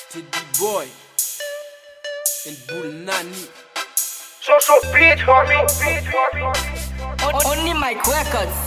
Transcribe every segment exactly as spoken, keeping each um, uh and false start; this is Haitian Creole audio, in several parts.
Steady boy and Bull Nani. So so beat homie. Only Mike Records.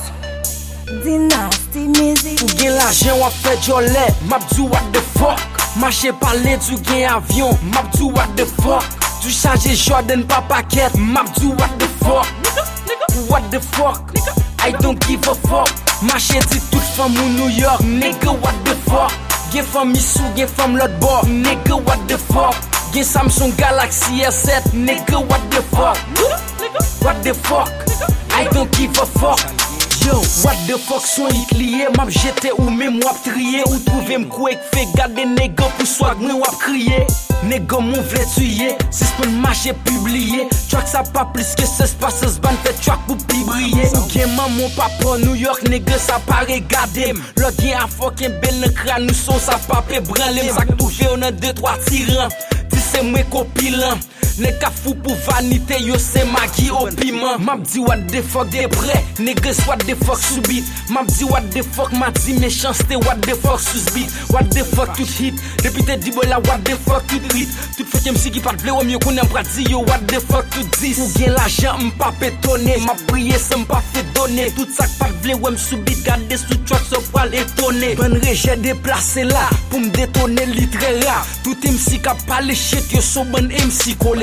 Dynasty music. Ou gen l'argent wap fè jolè, m'abdou what the fuck. Marché parler du gen avion, m'abdou what the fuck. Du chargé Jordan pa paquet, m'abdou what the fuck. What the fuck? I don't give a fuck. Marché dit toute femme ou New York, nigga what the fuck. Gen femme Issou, gen femme l'autre bord, nigga what the fuck. Gen Samsung Galaxy S sept, nigga what the fuck. What the fuck? I don't give a fuck. Yo, what the fuck son hit lié, map jete ou même wap trié, ou trouve m'koué fait garder nègre pour swag moi wap crier. Nègre mon vle tuer, si c'est marché publié. Track ça pas plus que ce passe ce ban fait track pour pi briller. Gen maman papa New York nègre ça pas regarder. L'autre gen a fucking bel nan crâne nous son ça pas pe branler. Ça touché on a deux trois tirants. Dis c'est moi copilant. Nèg ka fou pour vanité yo c'est magi au piment. M'a dit what the fuck de près, nègres what the fuck subit. M'a dit what the fuck m'a dit méchanceté what the fuck sous beat. What the fuck tout hit, depuis te dit bola what the fuck tout hit. Tout fait M C qui pas vle ou mieux qu'on aime dit yo what the fuck tout dit. Ou gen l'argent m'pas pétonné, m'a prié ça m'pas fait donner. Tout ça pas vle ou me subit garder sous track so pral étonné. Bonne rejet déplacé là pour me détonner littéraire. Tout M C qui parle shit yo so bon M C collé.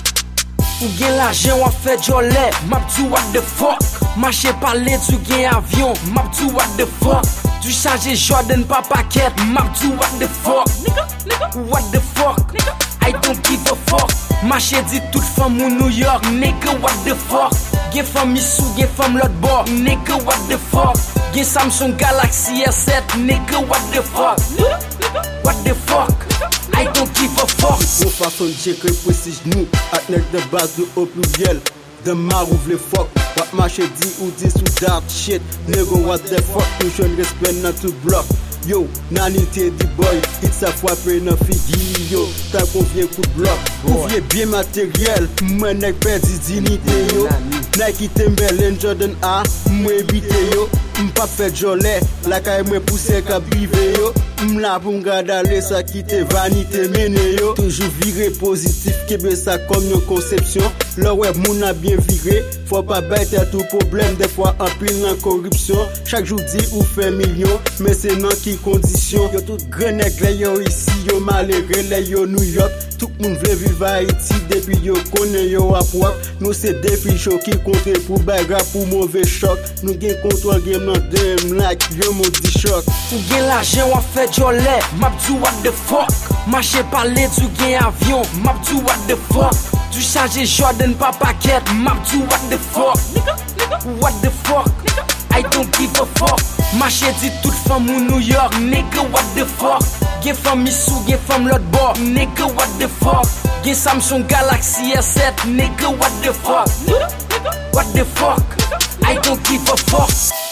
Ou gen l'argent wap fè jolè, m'abdou what the fuck. Marché parler du gen avion, m'abdou what the fuck. Du chargé Jordan pa paquet, m'abdou what the fuck. What the fuck? I don't give a fuck. Marché dit toute femme ou New York, nigga what the fuck. Gen femme Issou, gen femme l'autre bord, nigga what the fuck. Gen Samsung Galaxy S sept, nigga what the fuck. What the fuck? I don't give a fuck. Mon façon de gérer précise nous, avec de base de au pluriel. De mar ouvre les fuck, what marché dit ou dit sous dark shit. Nigga what the fuck, nous jeune respect dans tout bloc. Yo, Nani Teddy boy, it's a fois après nan figi yo. T'as confié coup de bloc, confié bien matériel. Moi nèg perdu dignité yo. Nike Timberland Jordan A, moi évité yo. M'pas fait jolé, la caille moi poussé ka bive yo. M'la pour m'garder ça qui te vanité mené yo. Toujours viré positif, kebe ça comme une conception. Le web moun a bien viré, faut pas bête à tout problème. Des fois en pile en corruption. Chaque jour dit ou fait million, mais c'est non qui condition. Yo tout grenek les yo ici, yo malheureux les yo New York. Tout le monde veut vivre à Haïti depuis yo connaît yo à wap. Nous c'est des fichos qui comptent pour bagarre pour mauvais choc. Nous gain contrôle game dans dem like yo maudit choc. Ou gen l'argent wap fè jolè, m'abdou what the fuck. Marché parler du gen avion, m'abdou what the fuck. Du chargé Jordan pa paquet, m'abdou what the fuck. What the fuck? I don't give a fuck. Marché dit toute femme ou New York, nigga what the fuck. Gen femme Issou, gen femme l'autre bord, nigga what the fuck. Gen Samsung Galaxy S sept, nigga what the fuck. What the fuck? I don't give a fuck.